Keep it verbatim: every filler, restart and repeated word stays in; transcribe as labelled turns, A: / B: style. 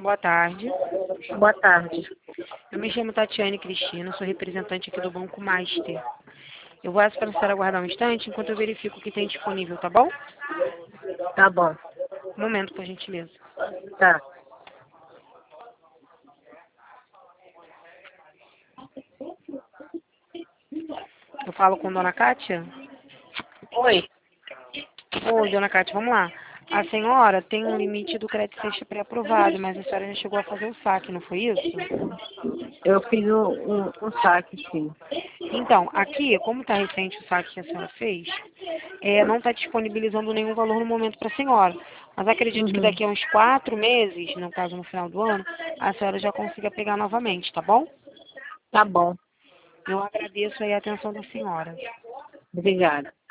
A: Boa tarde.
B: Boa tarde.
A: Eu me chamo Tatiane Cristina, sou representante aqui do Banco Master. Eu vou pedir para a senhora aguardar um instante enquanto eu verifico o que tem disponível, tá bom?
B: Tá bom.
A: Um momento, por gentileza.
B: Tá.
A: Eu falo com Dona Kátia?
B: Oi.
A: Oi, Dona Kátia, vamos lá. A senhora tem um limite do crédito sexta pré-aprovado, mas a senhora já chegou a fazer o saque, não foi isso?
B: Eu fiz um, um, um saque, sim.
A: Então, aqui, como está recente o saque que a senhora fez, é, não está disponibilizando nenhum valor no momento para a senhora. Mas acredito que
B: Uhum.
A: daqui a uns quatro meses, no caso no final do ano, a senhora já consiga pegar novamente, tá bom?
B: Tá bom.
A: Eu agradeço aí a atenção da senhora.
B: Obrigada.